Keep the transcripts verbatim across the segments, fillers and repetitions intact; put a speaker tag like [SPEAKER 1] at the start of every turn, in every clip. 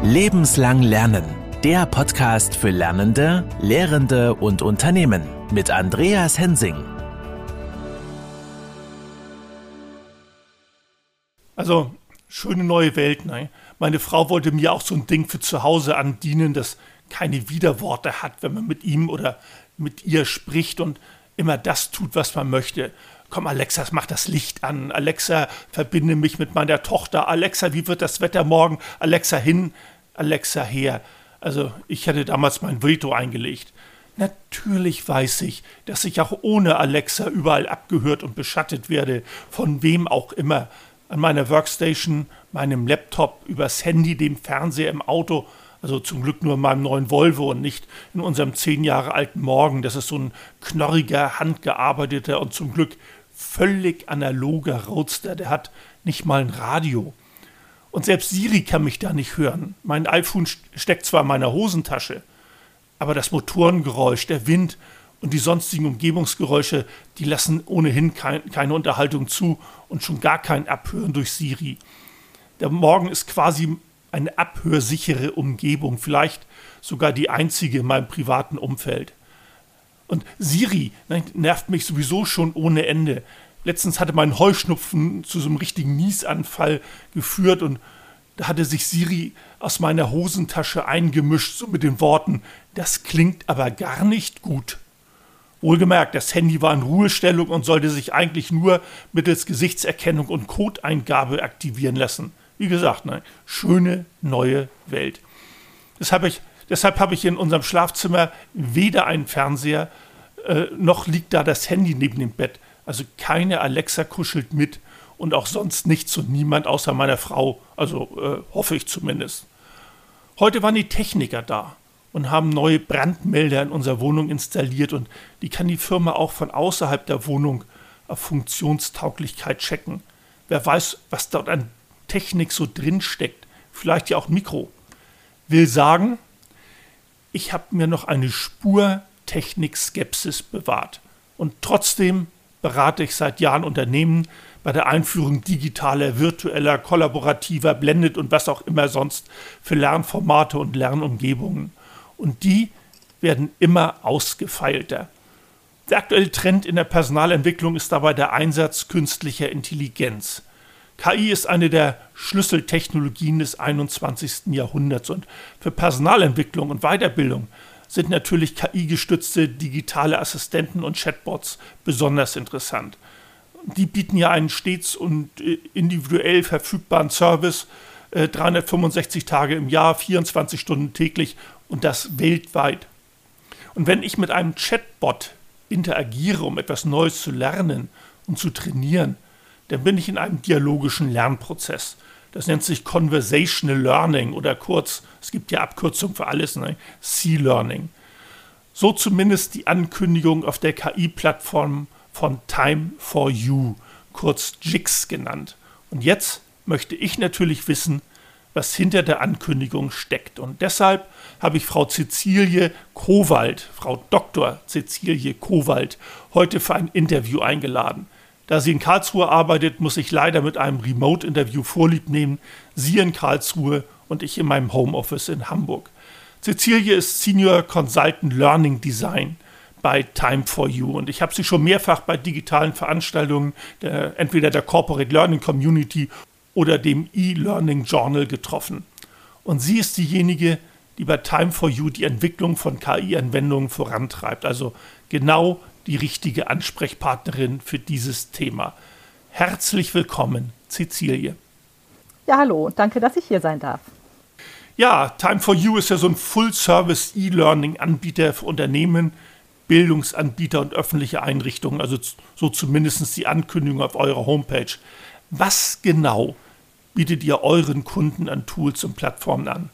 [SPEAKER 1] Lebenslang Lernen. Der Podcast für Lernende, Lehrende und Unternehmen mit Andreas Hensing.
[SPEAKER 2] Also, schöne neue Welt, ne? Meine Frau wollte mir auch so ein Ding für zu Hause andienen, das keine Widerworte hat, wenn man mit ihm oder mit ihr spricht und immer das tut, was man möchte. Komm, Alexa, mach das Licht an. Alexa, verbinde mich mit meiner Tochter. Alexa, wie wird das Wetter morgen? Alexa hin, Alexa her. Also, ich hätte damals mein Veto eingelegt. Natürlich weiß ich, dass ich auch ohne Alexa überall abgehört und beschattet werde, von wem auch immer. An meiner Workstation, meinem Laptop, übers Handy, dem Fernseher im Auto, also zum Glück nur in meinem neuen Volvo und nicht in unserem zehn Jahre alten Morgen. Das ist so ein knorriger, handgearbeiteter und zum Glück völlig analoger Roadster. Der hat nicht mal ein Radio. Und selbst Siri kann mich da nicht hören. Mein iPhone steckt zwar in meiner Hosentasche, aber das Motorengeräusch, der Wind und die sonstigen Umgebungsgeräusche, die lassen ohnehin kein, keine Unterhaltung zu und schon gar kein Abhören durch Siri. Der Morgen ist quasi eine abhörsichere Umgebung, vielleicht sogar die einzige in meinem privaten Umfeld. Und Siri nervt mich sowieso schon ohne Ende. Letztens hatte mein Heuschnupfen zu so einem richtigen Niesanfall geführt und da hatte sich Siri aus meiner Hosentasche eingemischt, so mit den Worten, das klingt aber gar nicht gut. Wohlgemerkt, das Handy war in Ruhestellung und sollte sich eigentlich nur mittels Gesichtserkennung und Codeingabe aktivieren lassen. Wie gesagt, ne, schöne neue Welt. Deshalb, ich, deshalb habe ich in unserem Schlafzimmer weder einen Fernseher, äh, noch liegt da das Handy neben dem Bett. Also keine Alexa kuschelt mit und auch sonst nichts und niemand außer meiner Frau, also äh, hoffe ich zumindest. Heute waren die Techniker da und haben neue Brandmelder in unserer Wohnung installiert und die kann die Firma auch von außerhalb der Wohnung auf Funktionstauglichkeit checken. Wer weiß, was dort an Technik so drin steckt, vielleicht ja auch Mikro. Will sagen, ich habe mir noch eine Spur Technik-Skepsis bewahrt und trotzdem berate ich seit Jahren Unternehmen bei der Einführung digitaler, virtueller, kollaborativer, Blended und was auch immer sonst für Lernformate und Lernumgebungen. Und die werden immer ausgefeilter. Der aktuelle Trend in der Personalentwicklung ist dabei der Einsatz künstlicher Intelligenz. K I ist eine der Schlüsseltechnologien des einundzwanzigsten Jahrhunderts und für Personalentwicklung und Weiterbildung sind natürlich K I-gestützte digitale Assistenten und Chatbots besonders interessant. Die bieten ja einen stets und individuell verfügbaren Service, äh, dreihundertfünfundsechzig Tage im Jahr, vierundzwanzig Stunden täglich und das weltweit. Und wenn ich mit einem Chatbot interagiere, um etwas Neues zu lernen und zu trainieren, dann bin ich in einem dialogischen Lernprozess. Das nennt sich Conversational Learning oder kurz, es gibt ja Abkürzungen für alles, ne? C-Learning. So zumindest die Ankündigung auf der K I-Plattform von Time for You, kurz J I X genannt. Und jetzt möchte ich natürlich wissen, was hinter der Ankündigung steckt. Und deshalb habe ich Frau Cäcilie Kowald, Frau Doktor Cäcilie Kowald, heute für ein Interview eingeladen. Da sie in Karlsruhe arbeitet, muss ich leider mit einem Remote-Interview Vorlieb nehmen. Sie in Karlsruhe und ich in meinem Homeoffice in Hamburg. Cäcilie ist Senior Consultant Learning Design bei Time for You und ich habe sie schon mehrfach bei digitalen Veranstaltungen, der, entweder der Corporate Learning Community oder dem E-Learning Journal getroffen. Und sie ist diejenige, die bei Time for You die Entwicklung von K I-Anwendungen vorantreibt. Also genau die richtige Ansprechpartnerin für dieses Thema. Herzlich willkommen, Cäcilie.
[SPEAKER 3] Ja, hallo, danke, dass ich hier sein darf.
[SPEAKER 2] Ja, Time for You ist ja so ein Full-Service E-Learning-Anbieter für Unternehmen, Bildungsanbieter und öffentliche Einrichtungen, also so zumindest die Ankündigung auf eurer Homepage. Was genau bietet ihr euren Kunden an Tools und Plattformen an?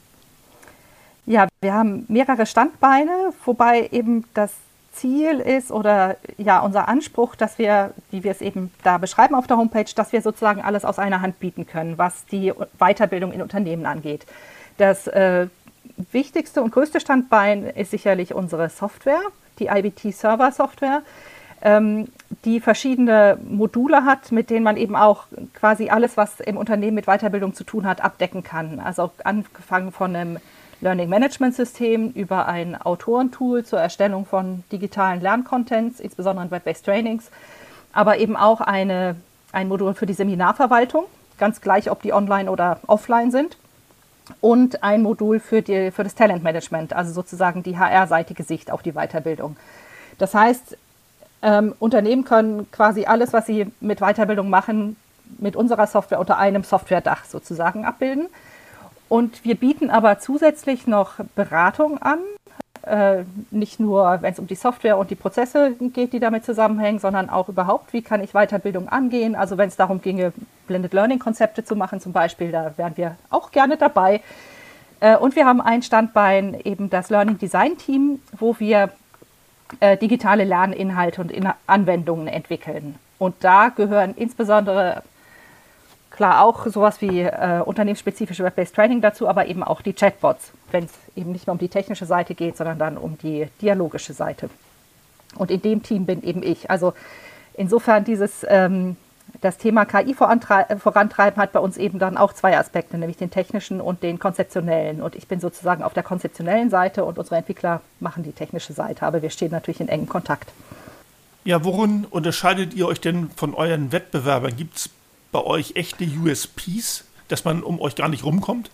[SPEAKER 3] Ja, wir haben mehrere Standbeine, wobei eben das Ziel ist oder ja unser Anspruch, dass wir, wie wir es eben da beschreiben auf der Homepage, dass wir sozusagen alles aus einer Hand bieten können, was die Weiterbildung in Unternehmen angeht. Das äh, wichtigste und größte Standbein ist sicherlich unsere Software, die I B T-Server-Software. Ähm, die verschiedene Module hat, mit denen man eben auch quasi alles, was im Unternehmen mit Weiterbildung zu tun hat, abdecken kann. Also angefangen von einem Learning Management System über ein Autorentool zur Erstellung von digitalen Lerncontents, insbesondere in Web-based Trainings, aber eben auch eine, ein Modul für die Seminarverwaltung, ganz gleich, ob die online oder offline sind, und ein Modul für, die, für das Talentmanagement, also sozusagen die H R-seitige Sicht auf die Weiterbildung. Das heißt, ähm, Unternehmen können quasi alles, was sie mit Weiterbildung machen, mit unserer Software unter einem Softwaredach sozusagen abbilden. Und wir bieten aber zusätzlich noch Beratung an, äh, nicht nur, wenn es um die Software und die Prozesse geht, die damit zusammenhängen, sondern auch überhaupt, wie kann ich Weiterbildung angehen. Also wenn es darum ginge, Blended Learning Konzepte zu machen zum Beispiel, da wären wir auch gerne dabei. Äh, und wir haben ein Standbein, eben das Learning Design Team, wo wir äh, digitale Lerninhalte und In- Anwendungen entwickeln. Und da gehören insbesondere klar auch sowas wie äh, unternehmensspezifische Web-based Training dazu, aber eben auch die Chatbots, wenn es eben nicht mehr um die technische Seite geht, sondern dann um die dialogische Seite. Und in dem Team bin eben ich. Also insofern dieses, ähm, das Thema K I vorantrei- vorantreiben hat bei uns eben dann auch zwei Aspekte, nämlich den technischen und den konzeptionellen. Und ich bin sozusagen auf der konzeptionellen Seite und unsere Entwickler machen die technische Seite, aber wir stehen natürlich in engem Kontakt.
[SPEAKER 2] Ja, worin unterscheidet ihr euch denn von euren Wettbewerbern? Gibt es bei euch echte U S Ps, dass man um euch gar nicht rumkommt?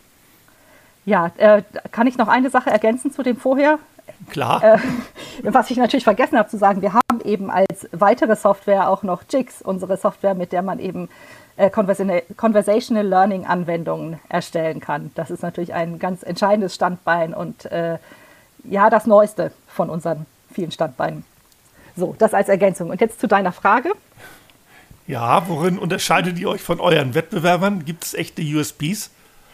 [SPEAKER 3] Ja, äh, kann ich noch eine Sache ergänzen zu dem vorher?
[SPEAKER 2] Klar.
[SPEAKER 3] Äh, was ich natürlich vergessen habe zu sagen, wir haben eben als weitere Software auch noch Jigs, unsere Software, mit der man eben äh, Conversational Learning Anwendungen erstellen kann. Das ist natürlich ein ganz entscheidendes Standbein und äh, ja, das Neueste von unseren vielen Standbeinen. So, das als Ergänzung. Und jetzt zu deiner Frage.
[SPEAKER 2] Ja, worin unterscheidet ihr euch von euren Wettbewerbern? Gibt es echte U S Ps?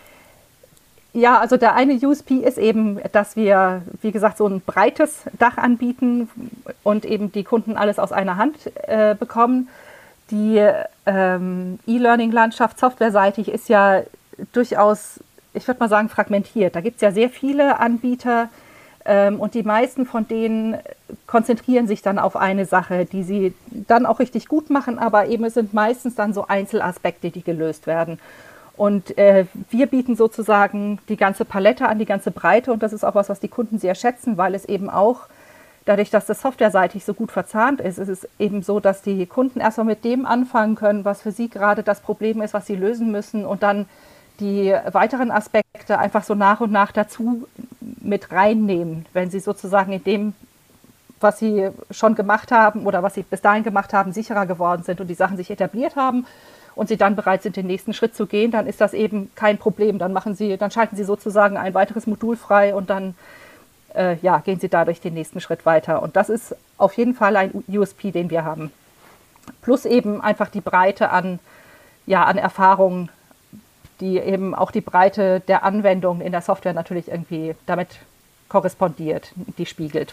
[SPEAKER 3] Ja, also der eine U S P ist eben, dass wir, wie gesagt, so ein breites Dach anbieten und eben die Kunden alles aus einer Hand äh, bekommen. Die ähm, E-Learning-Landschaft softwareseitig ist ja durchaus, ich würde mal sagen, fragmentiert. Da gibt es ja sehr viele Anbieter ähm, und die meisten von denen konzentrieren sich dann auf eine Sache, die sie dann auch richtig gut machen, aber eben es sind meistens dann so Einzelaspekte, die gelöst werden. Und äh, wir bieten sozusagen die ganze Palette an, die ganze Breite, und das ist auch was, was die Kunden sehr schätzen, weil es eben auch, dadurch, dass das softwareseitig so gut verzahnt ist, ist es eben so, dass die Kunden erstmal mit dem anfangen können, was für sie gerade das Problem ist, was sie lösen müssen, und dann die weiteren Aspekte einfach so nach und nach dazu mit reinnehmen, wenn sie sozusagen in dem, was sie schon gemacht haben oder was sie bis dahin gemacht haben, sicherer geworden sind und die Sachen sich etabliert haben und sie dann bereit sind, den nächsten Schritt zu gehen, dann ist das eben kein Problem. Dann machen sie, dann schalten sie sozusagen ein weiteres Modul frei und dann äh, ja, gehen sie dadurch den nächsten Schritt weiter. Und das ist auf jeden Fall ein U S P, den wir haben. Plus eben einfach die Breite an, ja, an Erfahrungen, die eben auch die Breite der Anwendung in der Software natürlich irgendwie damit korrespondiert, die spiegelt.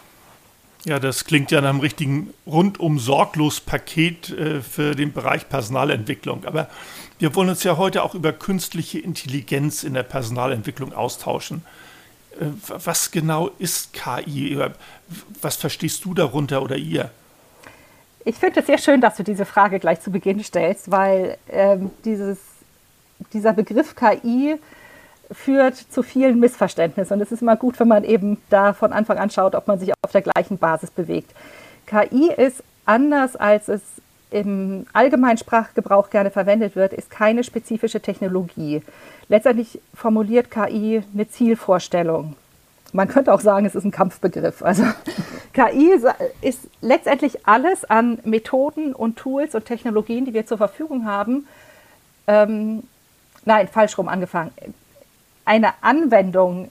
[SPEAKER 2] Ja, das klingt ja nach einem richtigen Rundum-Sorglos-Paket äh, für den Bereich Personalentwicklung. Aber wir wollen uns ja heute auch über künstliche Intelligenz in der Personalentwicklung austauschen. Äh, was genau ist K I? Was verstehst du darunter oder ihr?
[SPEAKER 3] Ich finde es sehr schön, dass du diese Frage gleich zu Beginn stellst, weil ähm, dieses, dieser Begriff K I führt zu vielen Missverständnissen. Und es ist immer gut, wenn man eben da von Anfang an schaut, ob man sich auf der gleichen Basis bewegt. K I ist anders, als es im allgemeinen Sprachgebrauch gerne verwendet wird, ist keine spezifische Technologie. Letztendlich formuliert K I eine Zielvorstellung. Man könnte auch sagen, es ist ein Kampfbegriff. Also K I ist letztendlich alles an Methoden und Tools und Technologien, die wir zur Verfügung haben. Ähm, nein, falsch rum angefangen. Eine Anwendung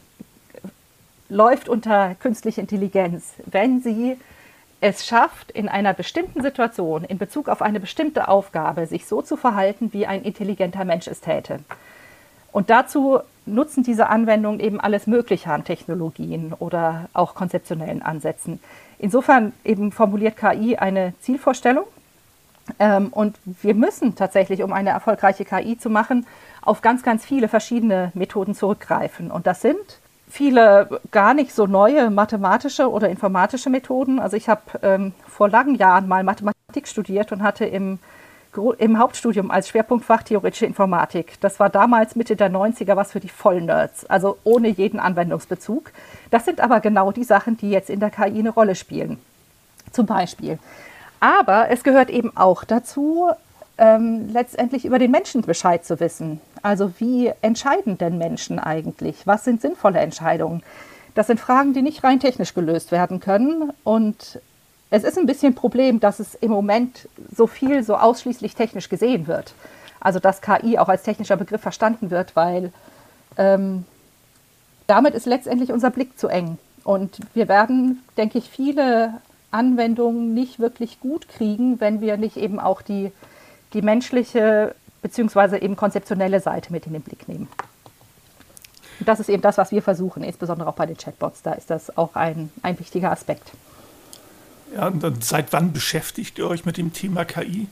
[SPEAKER 3] läuft unter künstliche Intelligenz, wenn sie es schafft, in einer bestimmten Situation, in Bezug auf eine bestimmte Aufgabe, sich so zu verhalten, wie ein intelligenter Mensch es täte. Und dazu nutzen diese Anwendungen eben alles Mögliche an Technologien oder auch konzeptionellen Ansätzen. Insofern eben formuliert K I eine Zielvorstellung. Ähm, und wir müssen tatsächlich, um eine erfolgreiche K I zu machen, auf ganz, ganz viele verschiedene Methoden zurückgreifen. Und das sind viele gar nicht so neue mathematische oder informatische Methoden. Also ich habe ähm, vor langen Jahren mal Mathematik Informatik studiert und hatte im, im Hauptstudium als Schwerpunktfach theoretische Informatik. Das war damals Mitte der neunziger was für die Vollnerds, also ohne jeden Anwendungsbezug. Das sind aber genau die Sachen, die jetzt in der K I eine Rolle spielen, zum Beispiel. Aber es gehört eben auch dazu, ähm, letztendlich über den Menschen Bescheid zu wissen. Also wie entscheiden denn Menschen eigentlich? Was sind sinnvolle Entscheidungen? Das sind Fragen, die nicht rein technisch gelöst werden können. Und es ist ein bisschen ein Problem, dass es im Moment so viel so ausschließlich technisch gesehen wird. Also dass K I auch als technischer Begriff verstanden wird, weil ähm, damit ist letztendlich unser Blick zu eng. Und wir werden, denke ich, viele Anwendungen nicht wirklich gut kriegen, wenn wir nicht eben auch die, die menschliche bzw. eben konzeptionelle Seite mit in den Blick nehmen. Und das ist eben das, was wir versuchen, insbesondere auch bei den Chatbots. Da ist das auch ein, ein wichtiger Aspekt.
[SPEAKER 2] Ja, und dann seit wann beschäftigt ihr euch mit dem Thema K I?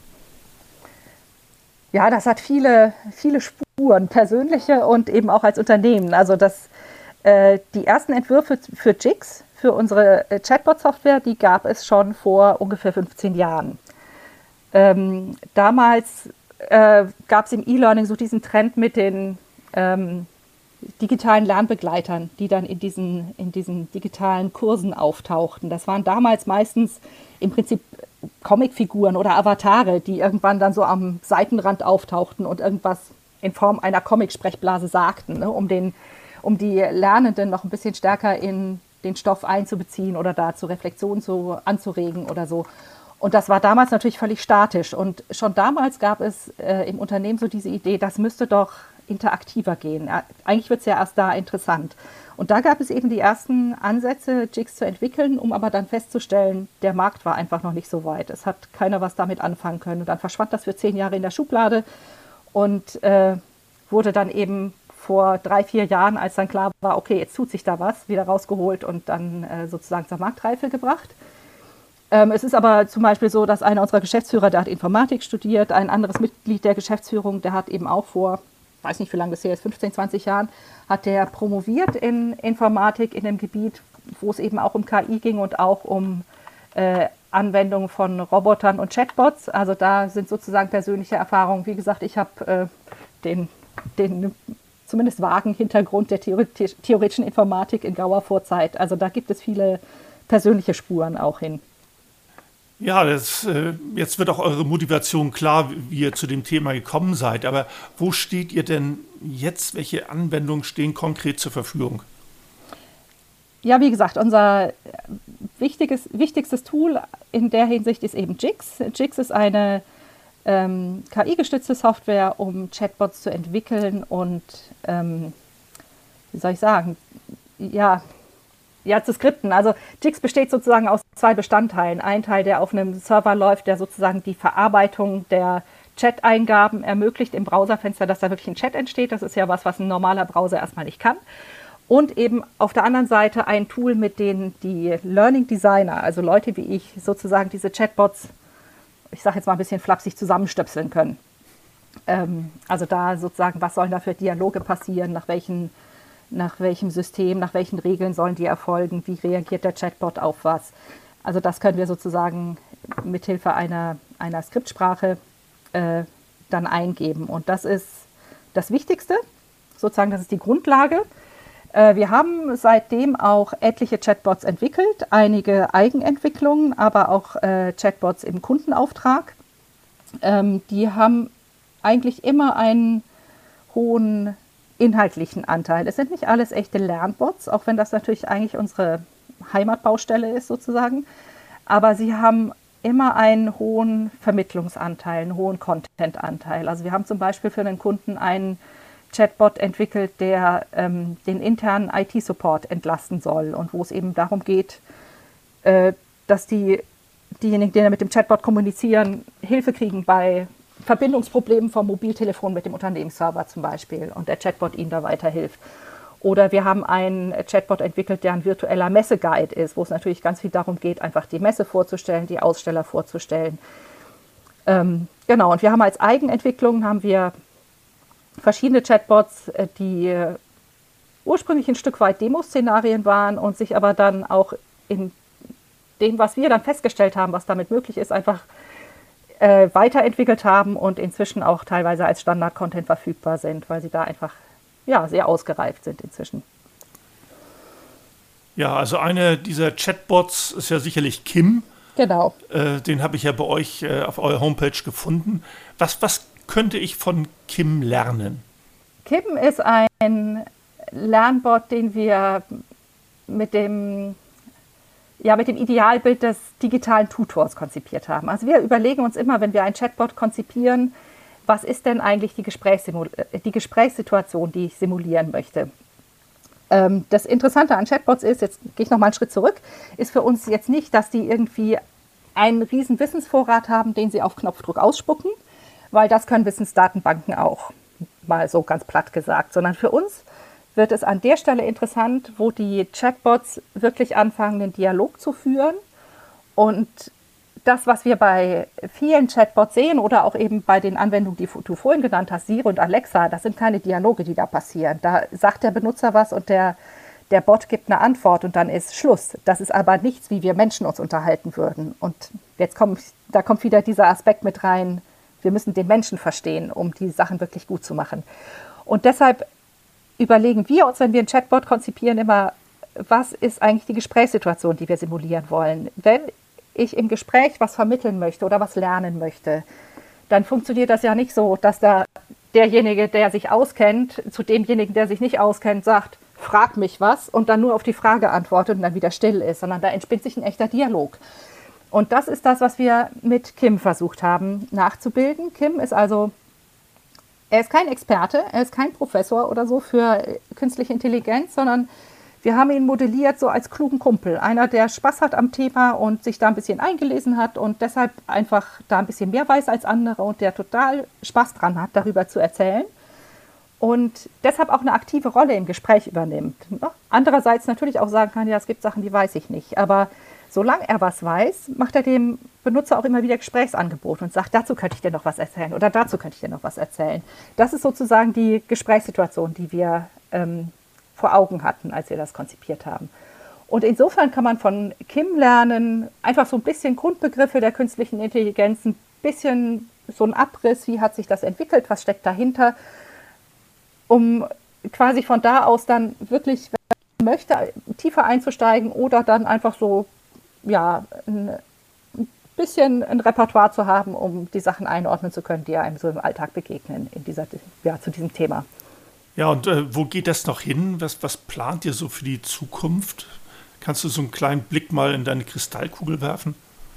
[SPEAKER 3] Ja, das hat viele, viele Spuren, persönliche und eben auch als Unternehmen. Also das, äh, die ersten Entwürfe für J I X, für unsere Chatbot-Software, die gab es schon vor ungefähr fünfzehn Jahren. Ähm, damals äh, gab es im E-Learning so diesen Trend mit den ähm, digitalen Lernbegleitern, die dann in diesen, in diesen digitalen Kursen auftauchten. Das waren damals meistens im Prinzip Comicfiguren oder Avatare, die irgendwann dann so am Seitenrand auftauchten und irgendwas in Form einer Comic-Sprechblase sagten, ne, um, den, um die Lernenden noch ein bisschen stärker in den Stoff einzubeziehen oder da zur Reflexion zu, anzuregen oder so. Und das war damals natürlich völlig statisch. Und schon damals gab es äh, im Unternehmen so diese Idee, das müsste doch interaktiver gehen. Eigentlich wird es ja erst da interessant. Und da gab es eben die ersten Ansätze, J I X zu entwickeln, um aber dann festzustellen, der Markt war einfach noch nicht so weit. Es hat keiner was damit anfangen können. Und dann verschwand das für zehn Jahre in der Schublade und äh, wurde dann eben vor drei, vier Jahren, als dann klar war, okay, jetzt tut sich da was, wieder rausgeholt und dann äh, sozusagen zur Marktreife gebracht. Ähm, es ist aber zum Beispiel so, dass einer unserer Geschäftsführer, der hat Informatik studiert, ein anderes Mitglied der Geschäftsführung, der hat eben auch vor, weiß nicht, wie lange das her ist, fünfzehn, zwanzig Jahren, hat der promoviert in Informatik in dem Gebiet, wo es eben auch um K I ging und auch um äh, Anwendungen von Robotern und Chatbots. Also da sind sozusagen persönliche Erfahrungen. Wie gesagt, ich habe äh, den, den zumindest vagen Hintergrund der theoretisch, theoretischen Informatik in grauer Vorzeit. Also da gibt es viele persönliche Spuren auch hin.
[SPEAKER 2] Ja, das, äh, jetzt wird auch eure Motivation klar, wie ihr zu dem Thema gekommen seid. Aber wo steht ihr denn jetzt? Welche Anwendungen stehen konkret zur Verfügung?
[SPEAKER 3] Ja, wie gesagt, unser wichtiges, wichtigstes Tool in der Hinsicht ist eben J I X. J I X ist eine ähm, K I-gestützte Software, um Chatbots zu entwickeln und, ähm, wie soll ich sagen, ja, Ja, zu skripten. Also J I X besteht sozusagen aus zwei Bestandteilen. Ein Teil, der auf einem Server läuft, der sozusagen die Verarbeitung der Chat-Eingaben ermöglicht im Browserfenster, dass da wirklich ein Chat entsteht. Das ist ja was, was ein normaler Browser erstmal nicht kann. Und eben auf der anderen Seite ein Tool, mit dem die Learning Designer, also Leute wie ich, sozusagen diese Chatbots, ich sage jetzt mal ein bisschen flapsig, zusammenstöpseln können. Ähm, also da sozusagen, was sollen da für Dialoge passieren, nach welchen nach welchem System, nach welchen Regeln sollen die erfolgen, wie reagiert der Chatbot auf was. Also das können wir sozusagen mithilfe einer, einer Skriptsprache äh, dann eingeben. Und das ist das Wichtigste, sozusagen, das ist die Grundlage. Äh, wir haben seitdem auch etliche Chatbots entwickelt, einige Eigenentwicklungen, aber auch äh, Chatbots im Kundenauftrag. Ähm, die haben eigentlich immer einen hohen inhaltlichen Anteil. Es sind nicht alles echte Lernbots, auch wenn das natürlich eigentlich unsere Heimatbaustelle ist sozusagen. Aber sie haben immer einen hohen Vermittlungsanteil, einen hohen Content-Anteil. Also wir haben zum Beispiel für einen Kunden einen Chatbot entwickelt, der ähm, den internen I T-Support entlasten soll und wo es eben darum geht, äh, dass die, diejenigen, die mit dem Chatbot kommunizieren, Hilfe kriegen bei Verbindungsproblemen vom Mobiltelefon mit dem Unternehmensserver zum Beispiel und der Chatbot ihnen da weiterhilft. Oder wir haben einen Chatbot entwickelt, der ein virtueller Messeguide ist, wo es natürlich ganz viel darum geht, einfach die Messe vorzustellen, die Aussteller vorzustellen. Ähm, genau, und wir haben als Eigenentwicklung haben wir verschiedene Chatbots, die ursprünglich ein Stück weit Demo-Szenarien waren und sich aber dann auch in dem, was wir dann festgestellt haben, was damit möglich ist, einfach äh, weiterentwickelt haben und inzwischen auch teilweise als Standard-Content verfügbar sind, weil sie da einfach ja, sehr ausgereift sind inzwischen.
[SPEAKER 2] Ja, also eine dieser Chatbots ist ja sicherlich Kim.
[SPEAKER 3] Genau.
[SPEAKER 2] Äh, den habe ich ja bei euch äh, auf eurer Homepage gefunden. Was, was könnte ich von Kim lernen?
[SPEAKER 3] Kim ist ein Lernbot, den wir mit dem, ja, mit dem Idealbild des digitalen Tutors konzipiert haben. Also wir überlegen uns immer, wenn wir einen Chatbot konzipieren, was ist denn eigentlich die, Gesprächssimul- die Gesprächssituation, die ich simulieren möchte. Ähm, das Interessante an Chatbots ist, jetzt gehe ich noch mal einen Schritt zurück, ist für uns jetzt nicht, dass die irgendwie einen riesen Wissensvorrat haben, den sie auf Knopfdruck ausspucken, weil das können Wissensdatenbanken auch, mal so ganz platt gesagt, sondern für uns wird es an der Stelle interessant, wo die Chatbots wirklich anfangen, den Dialog zu führen. Und das, was wir bei vielen Chatbots sehen oder auch eben bei den Anwendungen, die du vorhin genannt hast, Siri und Alexa, das sind keine Dialoge, die da passieren. Da sagt der Benutzer was und der, der Bot gibt eine Antwort und dann ist Schluss. Das ist aber nichts, wie wir Menschen uns unterhalten würden. Und jetzt kommt, da kommt wieder dieser Aspekt mit rein, wir müssen den Menschen verstehen, um die Sachen wirklich gut zu machen. Und deshalb überlegen wir uns, wenn wir einen Chatbot konzipieren, immer, was ist eigentlich die Gesprächssituation, die wir simulieren wollen. Wenn ich im Gespräch was vermitteln möchte oder was lernen möchte, dann funktioniert das ja nicht so, dass da derjenige, der sich auskennt, zu demjenigen, der sich nicht auskennt, sagt, frag mich was und dann nur auf die Frage antwortet und dann wieder still ist, sondern da entspinnt sich ein echter Dialog. Und das ist das, was wir mit Kim versucht haben nachzubilden. Kim ist also, er ist kein Experte, er ist kein Professor oder so für künstliche Intelligenz, sondern wir haben ihn modelliert so als klugen Kumpel. Einer, der Spaß hat am Thema und sich da ein bisschen eingelesen hat und deshalb einfach da ein bisschen mehr weiß als andere und der total Spaß dran hat, darüber zu erzählen. Und deshalb auch eine aktive Rolle im Gespräch übernimmt. Andererseits natürlich auch sagen kann, ja, es gibt Sachen, die weiß ich nicht. Aber solange er was weiß, macht er dem Benutzer auch immer wieder Gesprächsangebote und sagt, dazu könnte ich dir noch was erzählen oder dazu könnte ich dir noch was erzählen. Das ist sozusagen die Gesprächssituation, die wir ähm, vor Augen hatten, als wir das konzipiert haben. Und insofern kann man von Kim lernen, einfach so ein bisschen Grundbegriffe der künstlichen Intelligenz, ein bisschen so ein Abriss, wie hat sich das entwickelt, was steckt dahinter, um quasi von da aus dann wirklich, wenn man möchte, tiefer einzusteigen oder dann einfach so, ja, ein bisschen ein Repertoire zu haben, um die Sachen einordnen zu können, die einem so im Alltag begegnen in dieser, ja, zu diesem Thema.
[SPEAKER 2] Ja, und äh, wo geht das noch hin? Was, was plant ihr so für die Zukunft? Kannst du so einen kleinen Blick mal in deine Kristallkugel werfen?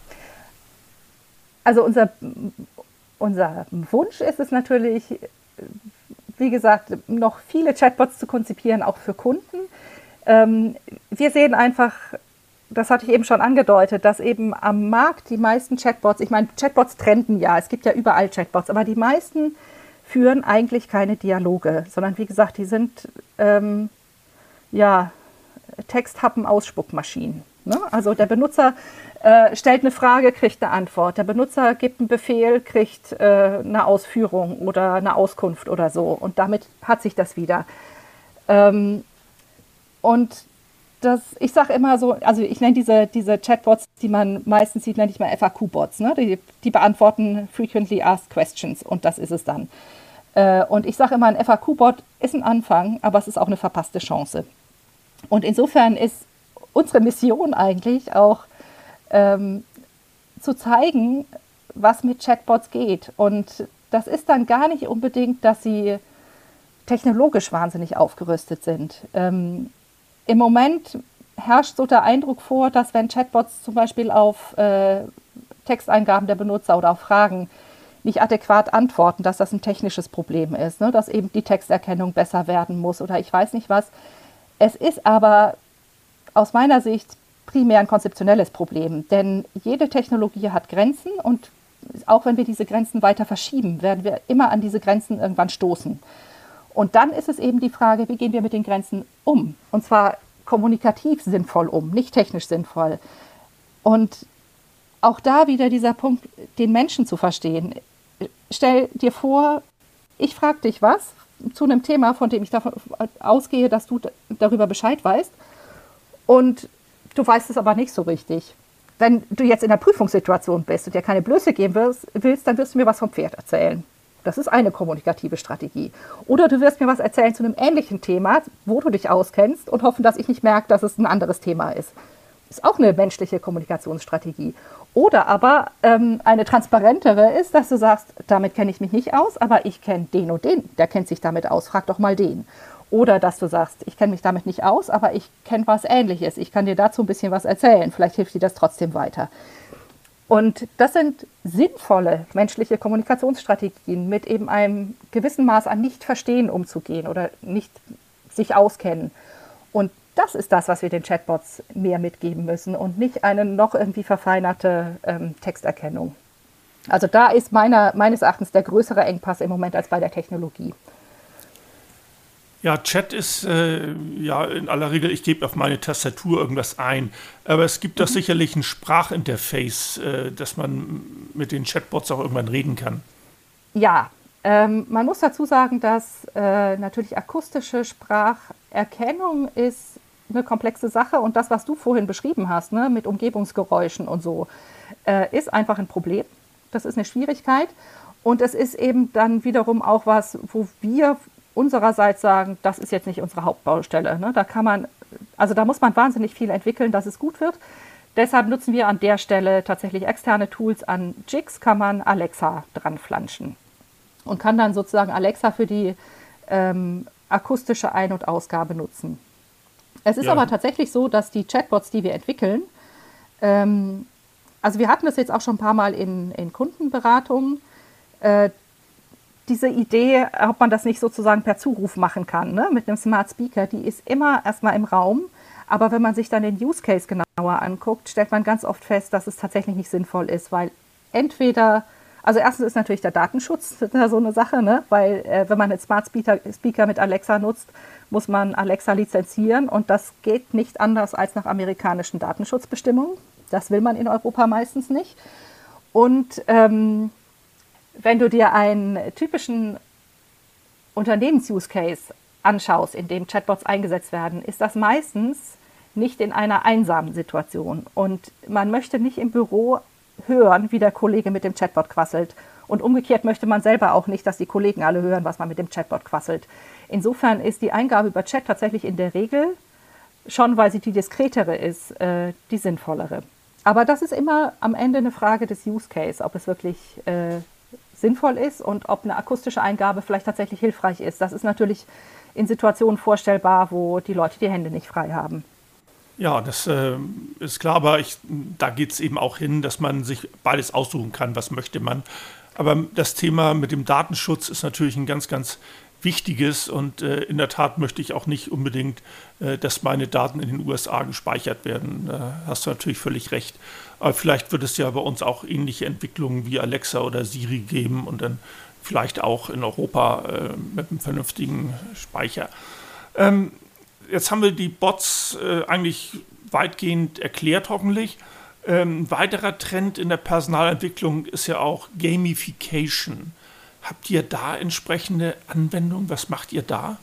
[SPEAKER 3] Also unser, unser Wunsch ist es natürlich, wie gesagt, noch viele Chatbots zu konzipieren, auch für Kunden. Ähm, wir sehen einfach, das hatte ich eben schon angedeutet, dass eben am Markt die meisten Chatbots, ich meine, Chatbots trenden ja, es gibt ja überall Chatbots, aber die meisten führen eigentlich keine Dialoge, sondern wie gesagt, die sind ähm, ja, Texthappen-Ausspuckmaschinen. Ne? Also der Benutzer äh, stellt eine Frage, kriegt eine Antwort. Der Benutzer gibt einen Befehl, kriegt äh, eine Ausführung oder eine Auskunft oder so. Und damit hat sich das wieder. Ähm, und das, ich sage immer so, also ich nenne diese, diese Chatbots, die man meistens sieht, nenne ich mal F A Q-Bots. Ne? Die, die beantworten Frequently Asked Questions und das ist es dann. Äh, und ich sage immer, ein F A Q-Bot ist ein Anfang, aber es ist auch eine verpasste Chance. Und insofern ist unsere Mission eigentlich auch ähm, zu zeigen, was mit Chatbots geht. Und das ist dann gar nicht unbedingt, dass sie technologisch wahnsinnig aufgerüstet sind. Ähm, Im Moment herrscht so der Eindruck vor, dass wenn Chatbots zum Beispiel auf äh, Texteingaben der Benutzer oder auf Fragen nicht adäquat antworten, dass das ein technisches Problem ist, ne? Dass eben die Texterkennung besser werden muss oder ich weiß nicht was. Es ist aber aus meiner Sicht primär ein konzeptionelles Problem, denn jede Technologie hat Grenzen und auch wenn wir diese Grenzen weiter verschieben, werden wir immer an diese Grenzen irgendwann stoßen. Und dann ist es eben die Frage, wie gehen wir mit den Grenzen um? Und zwar kommunikativ sinnvoll um, nicht technisch sinnvoll. Und auch da wieder dieser Punkt, den Menschen zu verstehen. Stell dir vor, ich frage dich was zu einem Thema, von dem ich davon ausgehe, dass du darüber Bescheid weißt und du weißt es aber nicht so richtig. wenn du jetzt in einer Prüfungssituation bist und dir keine Blöße geben willst, willst, dann wirst du mir was vom Pferd erzählen. Das ist eine kommunikative Strategie. Oder du wirst mir was erzählen zu einem ähnlichen Thema, wo du dich auskennst und hoffen, dass ich nicht merke, dass es ein anderes Thema ist. Ist auch eine menschliche Kommunikationsstrategie. Oder aber ähm, eine transparentere ist, dass du sagst, damit kenne ich mich nicht aus, aber ich kenne den und den, der kennt sich damit aus, frag doch mal den. Oder dass du sagst, ich kenne mich damit nicht aus, aber ich kenne was Ähnliches, ich kann dir dazu ein bisschen was erzählen, vielleicht hilft dir das trotzdem weiter. Und das sind sinnvolle menschliche Kommunikationsstrategien, mit eben einem gewissen Maß an Nicht-Verstehen umzugehen oder nicht sich auskennen. Und das ist das, was wir den Chatbots mehr mitgeben müssen und nicht eine noch irgendwie verfeinerte ähm, Texterkennung. Also da ist meiner, meines Erachtens der größere Engpass im Moment als bei der Technologie.
[SPEAKER 2] Ja, Chat ist äh, ja in aller Regel, ich gebe auf meine Tastatur irgendwas ein, aber es gibt doch mhm. sicherlich ein Sprachinterface, äh, dass man mit den Chatbots auch irgendwann reden kann.
[SPEAKER 3] Ja, ähm, man muss dazu sagen, dass äh, natürlich akustische Spracherkennung ist eine komplexe Sache und das, was du vorhin beschrieben hast, ne, mit Umgebungsgeräuschen und so, äh, ist einfach ein Problem. Das ist eine Schwierigkeit und es ist eben dann wiederum auch was, wo wir unsererseits sagen, das ist jetzt nicht unsere Hauptbaustelle. Ne? Da kann man, also da muss man wahnsinnig viel entwickeln, dass es gut wird. Deshalb nutzen wir an der Stelle tatsächlich externe Tools. An Jigs kann man Alexa dran flanschen und kann dann sozusagen Alexa für die ähm, akustische Ein- und Ausgabe nutzen. Es ist ja. aber tatsächlich so, dass die Chatbots, die wir entwickeln, ähm, also wir hatten das jetzt auch schon ein paar Mal in, in Kundenberatungen, äh, diese Idee, ob man das nicht sozusagen per Zuruf machen kann, ne, mit einem Smart Speaker, die ist immer erstmal im Raum. Aber wenn man sich dann den Use Case genauer anguckt, stellt man ganz oft fest, dass es tatsächlich nicht sinnvoll ist, weil entweder, also erstens ist natürlich der Datenschutz da so eine Sache, ne, weil äh, wenn man einen Smart Speaker, Speaker mit Alexa nutzt, muss man Alexa lizenzieren und das geht nicht anders als nach amerikanischen Datenschutzbestimmungen. Das will man in Europa meistens nicht. Und ähm, wenn du dir einen typischen Unternehmens-Use-Case anschaust, in dem Chatbots eingesetzt werden, ist das meistens nicht in einer einsamen Situation. Und man möchte nicht im Büro hören, wie der Kollege mit dem Chatbot quasselt. Und umgekehrt möchte man selber auch nicht, dass die Kollegen alle hören, was man mit dem Chatbot quasselt. Insofern ist die Eingabe über Chat tatsächlich in der Regel, schon weil sie die diskretere ist, äh, die sinnvollere. Aber das ist immer am Ende eine Frage des Use-Case, ob es wirklich äh, sinnvoll ist und ob eine akustische Eingabe vielleicht tatsächlich hilfreich ist. Das ist natürlich in Situationen vorstellbar, wo die Leute die Hände nicht frei haben.
[SPEAKER 2] Ja, das äh, ist klar, aber ich, da geht es eben auch hin, dass man sich beides aussuchen kann, was möchte man. Aber das Thema mit dem Datenschutz ist natürlich ein ganz, ganz wichtiges und äh, in der Tat möchte ich auch nicht unbedingt, äh, dass meine Daten in den U S A gespeichert werden. Da hast du natürlich völlig recht. Aber vielleicht wird es ja bei uns auch ähnliche Entwicklungen wie Alexa oder Siri geben und dann vielleicht auch in Europa äh, mit einem vernünftigen Speicher. Ähm, jetzt haben wir die Bots äh, eigentlich weitgehend erklärt, hoffentlich. Ähm, ein weiterer Trend in der Personalentwicklung ist ja auch Gamification. Habt ihr da entsprechende Anwendungen? Was macht ihr da?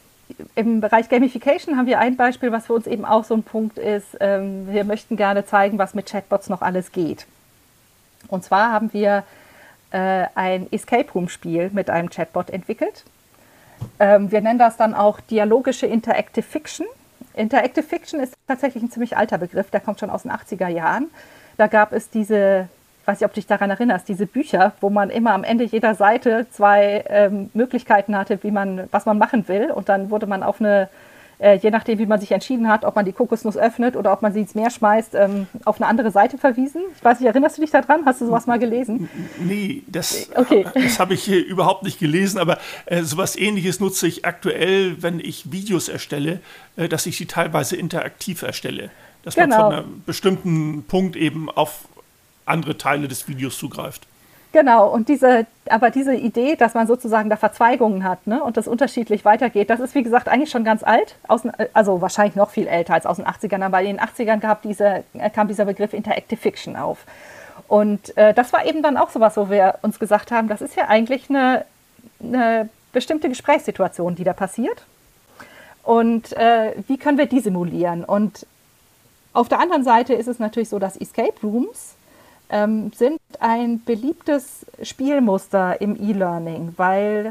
[SPEAKER 3] Im Bereich Gamification haben wir ein Beispiel, was für uns eben auch so ein Punkt ist. Ähm, wir möchten gerne zeigen, was mit Chatbots noch alles geht. Und zwar haben wir äh, ein Escape Room Spiel mit einem Chatbot entwickelt. Ähm, wir nennen das dann auch dialogische Interactive Fiction. Interactive Fiction ist tatsächlich ein ziemlich alter Begriff, der kommt schon aus den achtziger Jahren. Da gab es diese, ich weiß nicht, ob du dich daran erinnerst, diese Bücher, wo man immer am Ende jeder Seite zwei ähm, Möglichkeiten hatte, wie man, was man machen will. Und dann wurde man auf eine, äh, je nachdem, wie man sich entschieden hat, ob man die Kokosnuss öffnet oder ob man sie ins Meer schmeißt, ähm, auf eine andere Seite verwiesen. Ich weiß nicht, erinnerst du dich daran? Hast du sowas mal gelesen?
[SPEAKER 2] Nee, das,
[SPEAKER 3] okay.
[SPEAKER 2] das habe ich hier überhaupt nicht gelesen, aber äh, sowas Ähnliches nutze ich aktuell, wenn ich Videos erstelle, äh, dass ich sie teilweise interaktiv erstelle. Dass
[SPEAKER 3] genau.
[SPEAKER 2] man von einem bestimmten Punkt eben auf andere Teile des Videos zugreift.
[SPEAKER 3] Genau, und diese, aber diese Idee, dass man sozusagen da Verzweigungen hat, ne, und das unterschiedlich weitergeht, das ist wie gesagt eigentlich schon ganz alt, aus, also wahrscheinlich noch viel älter als aus den achtzigern, aber in den achtzigern gab diese, kam dieser Begriff Interactive Fiction auf. Und äh, das war eben dann auch sowas, wo wir uns gesagt haben, das ist ja eigentlich eine, eine bestimmte Gesprächssituation, die da passiert. Und äh, wie können wir die simulieren? Und Auf der anderen Seite ist es natürlich so, dass Escape Rooms ähm, sind ein beliebtes Spielmuster im E-Learning, weil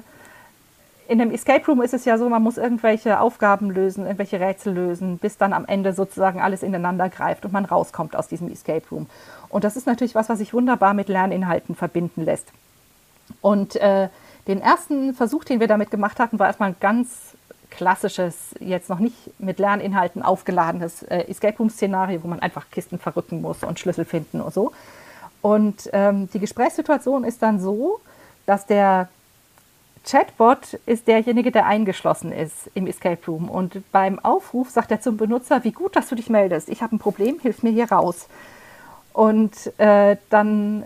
[SPEAKER 3] in einem Escape Room ist es ja so, man muss irgendwelche Aufgaben lösen, irgendwelche Rätsel lösen, bis dann am Ende sozusagen alles ineinander greift und man rauskommt aus diesem Escape Room. Und das ist natürlich was, was sich wunderbar mit Lerninhalten verbinden lässt. Und äh, den ersten Versuch, den wir damit gemacht hatten, war erstmal ein ganz klassisches, jetzt noch nicht mit Lerninhalten aufgeladenes äh, Escape Room-Szenario, wo man einfach Kisten verrücken muss und Schlüssel finden und so. Und ähm, die Gesprächssituation ist dann so, dass der Chatbot ist derjenige, der eingeschlossen ist im Escape Room. Und beim Aufruf sagt er zum Benutzer, wie gut, dass du dich meldest. Ich habe ein Problem, hilf mir hier raus. Und äh, dann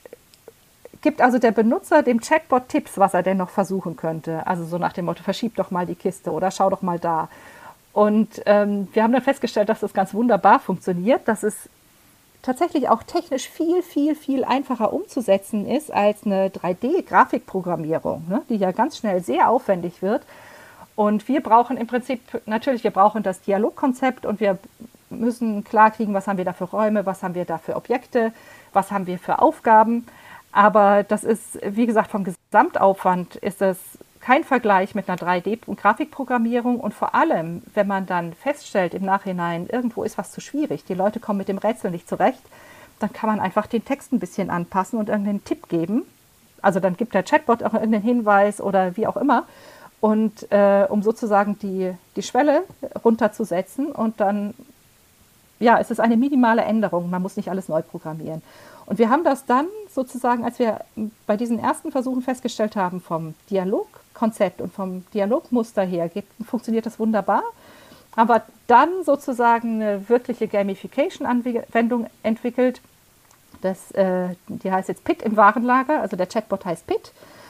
[SPEAKER 3] gibt also der Benutzer dem Chatbot Tipps, was er denn noch versuchen könnte. Also so nach dem Motto, verschieb doch mal die Kiste oder schau doch mal da. Und ähm, wir haben dann festgestellt, dass das ganz wunderbar funktioniert, dass es tatsächlich auch technisch viel, viel, viel einfacher umzusetzen ist als eine drei D-Grafikprogrammierung, ne, die ja ganz schnell sehr aufwendig wird. Und wir brauchen im Prinzip, natürlich, wir brauchen das Dialogkonzept und wir müssen klarkriegen, was haben wir da für Räume, was haben wir da für Objekte, was haben wir für Aufgaben. Aber das ist, wie gesagt, vom Gesamtaufwand ist das kein Vergleich mit einer drei D-Grafikprogrammierung. Und vor allem, wenn man dann feststellt im Nachhinein, irgendwo ist was zu schwierig, die Leute kommen mit dem Rätsel nicht zurecht, dann kann man einfach den Text ein bisschen anpassen und irgendeinen Tipp geben. Also dann gibt der Chatbot auch irgendeinen Hinweis oder wie auch immer. Und äh, um sozusagen die, die Schwelle runterzusetzen und dann, ja, es ist eine minimale Änderung, man muss nicht alles neu programmieren. Und wir haben das dann sozusagen, als wir bei diesen ersten Versuchen festgestellt haben, vom Dialogkonzept und vom Dialogmuster her geht, funktioniert das wunderbar, aber dann sozusagen eine wirkliche Gamification-Anwendung entwickelt. Das, äh, die heißt jetzt Pit im Warenlager, also der Chatbot heißt Pit.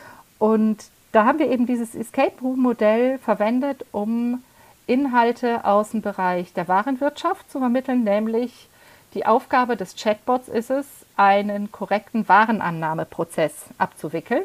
[SPEAKER 3] Und da haben wir eben dieses Escape Room-Modell verwendet, um Inhalte aus dem Bereich der Warenwirtschaft zu vermitteln, nämlich die Aufgabe des Chatbots ist es, einen korrekten Warenannahmeprozess abzuwickeln.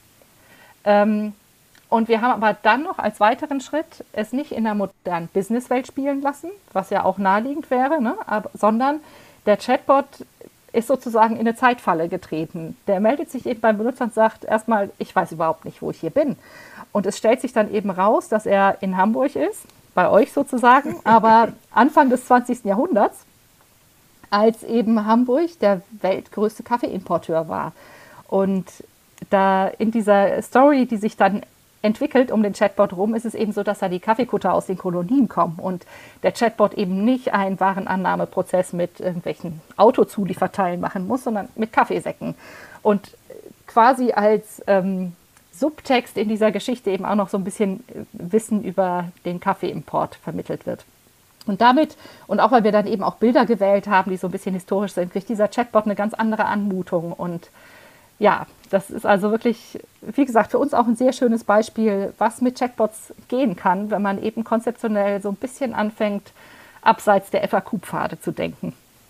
[SPEAKER 3] Ähm, und wir haben aber dann noch als weiteren Schritt es nicht in der modernen Businesswelt spielen lassen, was ja auch naheliegend wäre, ne? Aber, sondern der Chatbot ist sozusagen in eine Zeitfalle getreten. Der meldet sich eben beim Benutzer und sagt erstmal, ich weiß überhaupt nicht, wo ich hier bin. Und es stellt sich dann eben raus, dass er in Hamburg ist, bei euch sozusagen, aber Anfang des zwanzigsten Jahrhunderts, als eben Hamburg der weltgrößte Kaffeeimporteur war. Und da in dieser Story, die sich dann entwickelt um den Chatbot rum, ist es eben so, dass da die Kaffeekutter aus den Kolonien kommen und der Chatbot eben nicht einen Warenannahmeprozess mit irgendwelchen Autozulieferteilen machen muss, sondern mit Kaffeesäcken. Und quasi als ähm, Subtext in dieser Geschichte eben auch noch so ein bisschen Wissen über den Kaffeeimport vermittelt wird. Und damit, und auch weil wir dann eben auch Bilder gewählt haben, die so ein bisschen historisch sind, kriegt dieser Chatbot eine ganz andere Anmutung. Und ja, das ist also wirklich, wie gesagt, für uns auch ein sehr schönes Beispiel, was mit Chatbots gehen kann, wenn man eben konzeptionell so ein bisschen anfängt, abseits der F A Q-Pfade zu denken.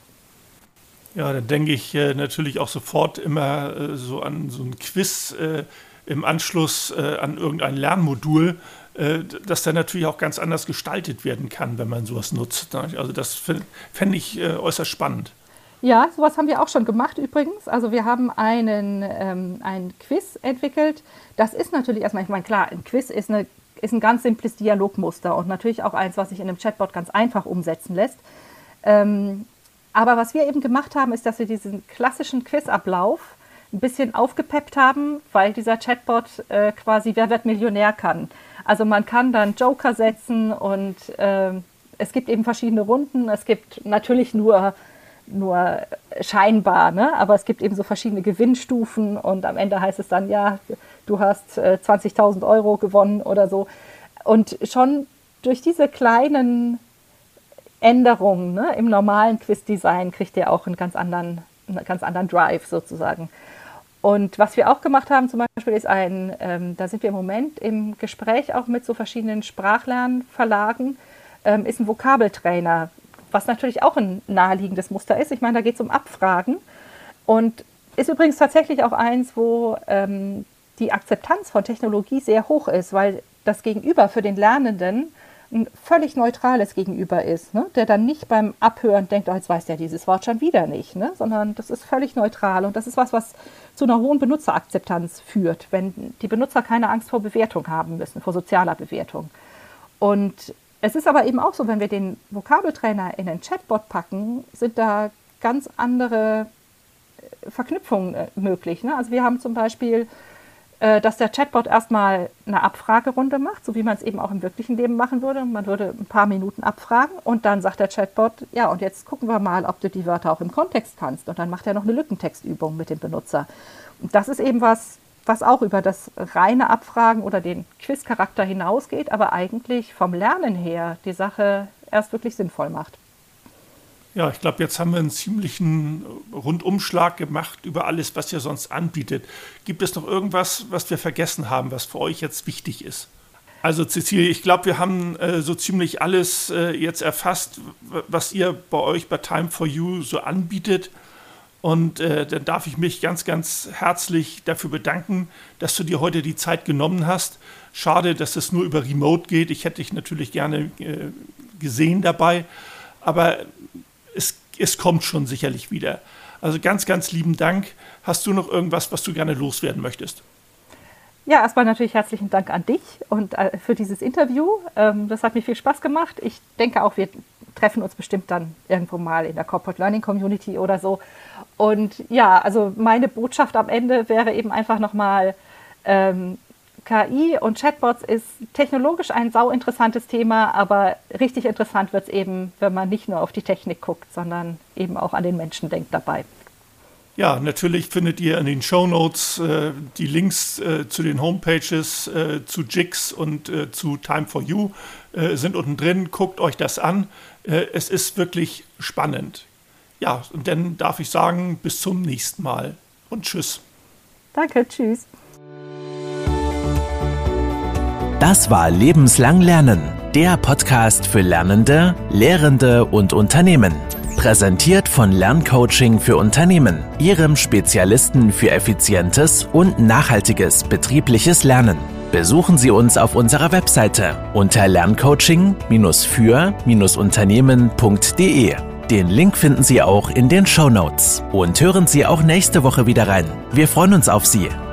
[SPEAKER 2] Ja, dann denke ich äh, natürlich auch sofort immer äh, so an so ein Quiz äh, im Anschluss äh, an irgendein Lernmodul, dass der natürlich auch ganz anders gestaltet werden kann, wenn man sowas nutzt. Also das fände ich äh, äußerst spannend.
[SPEAKER 3] Ja, sowas haben wir auch schon gemacht übrigens. Also wir haben einen, ähm, ein Quiz entwickelt. Das ist natürlich erstmal, ich meine, klar, ein Quiz ist, eine, ist ein ganz simples Dialogmuster und natürlich auch eins, was sich in einem Chatbot ganz einfach umsetzen lässt. Ähm, aber was wir eben gemacht haben, ist, dass wir diesen klassischen Quizablauf ein bisschen aufgepeppt haben, weil dieser Chatbot äh, quasi Wer wird Millionär kann. Also man kann dann Joker setzen und äh, es gibt eben verschiedene Runden. Es gibt natürlich nur, nur scheinbar, ne? Aber es gibt eben so verschiedene Gewinnstufen und am Ende heißt es dann, ja, du hast äh, zwanzigtausend Euro gewonnen oder so. Und schon durch diese kleinen Änderungen, ne, im normalen Quiz-Design kriegt ihr auch einen ganz anderen, einen ganz anderen Drive sozusagen. Und was wir auch gemacht haben zum Beispiel ist ein, ähm, da sind wir im Moment im Gespräch auch mit so verschiedenen Sprachlernverlagen, ähm, ist ein Vokabeltrainer, was natürlich auch ein naheliegendes Muster ist. Ich meine, da geht es um Abfragen und ist übrigens tatsächlich auch eins, wo ähm, die Akzeptanz von Technologie sehr hoch ist, weil das Gegenüber für den Lernenden ein völlig neutrales Gegenüber ist, ne? Der dann nicht beim Abhören denkt, oh, jetzt weiß der dieses Wort schon wieder nicht, ne? Sondern das ist völlig neutral und das ist was, was zu einer hohen Benutzerakzeptanz führt, wenn die Benutzer keine Angst vor Bewertung haben müssen, vor sozialer Bewertung. Und es ist aber eben auch so, wenn wir den Vokabeltrainer in den Chatbot packen, sind da ganz andere Verknüpfungen möglich, ne? Also wir haben zum Beispiel, dass der Chatbot erstmal eine Abfragerunde macht, so wie man es eben auch im wirklichen Leben machen würde. Man würde ein paar Minuten abfragen und dann sagt der Chatbot, ja, und jetzt gucken wir mal, ob du die Wörter auch im Kontext kannst. Und dann macht er noch eine Lückentextübung mit dem Benutzer. Und das ist eben was, was auch über das reine Abfragen oder den Quiz-Charakter hinausgeht, aber eigentlich vom Lernen her die Sache erst wirklich sinnvoll macht.
[SPEAKER 2] Ja, ich glaube, jetzt haben wir einen ziemlichen Rundumschlag gemacht über alles, was ihr sonst anbietet. Gibt es noch irgendwas, was wir vergessen haben, was für euch jetzt wichtig ist? Also Cecilie, ich glaube, wir haben äh, so ziemlich alles äh, jetzt erfasst, was ihr bei euch bei Time for You so anbietet. Und äh, dann darf ich mich ganz, ganz herzlich dafür bedanken, dass du dir heute die Zeit genommen hast. Schade, dass es nur über Remote geht. Ich hätte dich natürlich gerne äh, gesehen dabei. Aber Es, es kommt schon sicherlich wieder. Also ganz, ganz lieben Dank. Hast du noch irgendwas, was du gerne loswerden möchtest?
[SPEAKER 3] Ja, erstmal natürlich herzlichen Dank an dich und äh, für dieses Interview. Ähm, das hat mir viel Spaß gemacht. Ich denke auch, wir treffen uns bestimmt dann irgendwo mal in der Corporate Learning Community oder so. Und ja, also meine Botschaft am Ende wäre eben einfach nochmal, ähm, K I und Chatbots ist technologisch ein sau interessantes Thema, aber richtig interessant wird es eben, wenn man nicht nur auf die Technik guckt, sondern eben auch an den Menschen denkt dabei.
[SPEAKER 2] Ja, natürlich findet ihr in den Shownotes äh, die Links äh, zu den Homepages, äh, zu Jix und äh, zu Time for You äh, sind unten drin. Guckt euch das an. Äh, es ist wirklich spannend. Ja, und dann darf ich sagen, bis zum nächsten Mal und tschüss.
[SPEAKER 3] Danke, tschüss.
[SPEAKER 1] Das war Lebenslang Lernen, der Podcast für Lernende, Lehrende und Unternehmen. Präsentiert von Lerncoaching für Unternehmen, Ihrem Spezialisten für effizientes und nachhaltiges betriebliches Lernen. Besuchen Sie uns auf unserer Webseite unter lerncoaching für unternehmen punkt de. Den Link finden Sie auch in den Shownotes. Und hören Sie auch nächste Woche wieder rein. Wir freuen uns auf Sie.